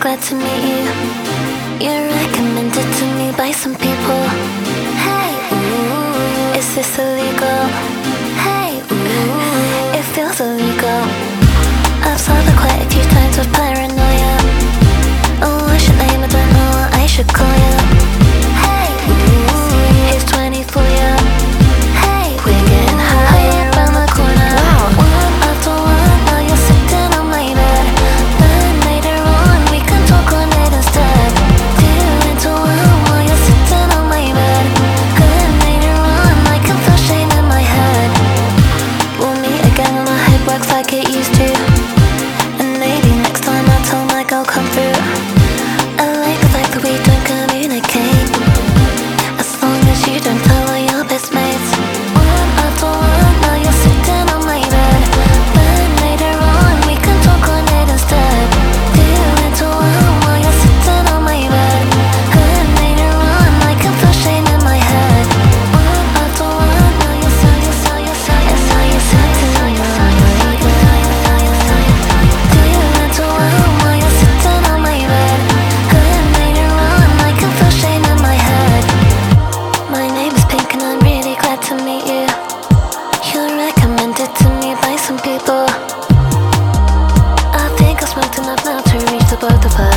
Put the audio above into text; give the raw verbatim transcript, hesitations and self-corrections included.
glad to meet you. You're recommended to me by some people. Hey, ooh, is this illegal? Hey, ooh, it feels illegal. I've solved it quite a few times with paranoia. Oh, I should name it, don't know what I should call you. Hey, ooh, here's twenty for you. Hey, we're getting higher around the corner. Wow. One after one, now you're sitting on my bed. Then later on, we can talk on it instead. Two into one while you're sitting on my bed. Then later on, I can feel shame in my head. We'll meet again when my head works like it used to. And maybe next time I'll tell my girl come through. I like the fact that we don't communicate, as long as you don't tell all your best mates. One after one, now you're sitting on my bed. Then later on, we can talk on it instead. Two into one while you're sitting on my bed. Then later on, I can feel shame in my head. One after one, now you're so, you're so, you're so, you're so, you're sitting on my bed. Two into one while you're sitting on my bed. Then later on, I can feel shame in my head. My name is Pink and I'm really glad to meet you. You're recommended to me by some people. I think I've smoked enough now to reach the both of us.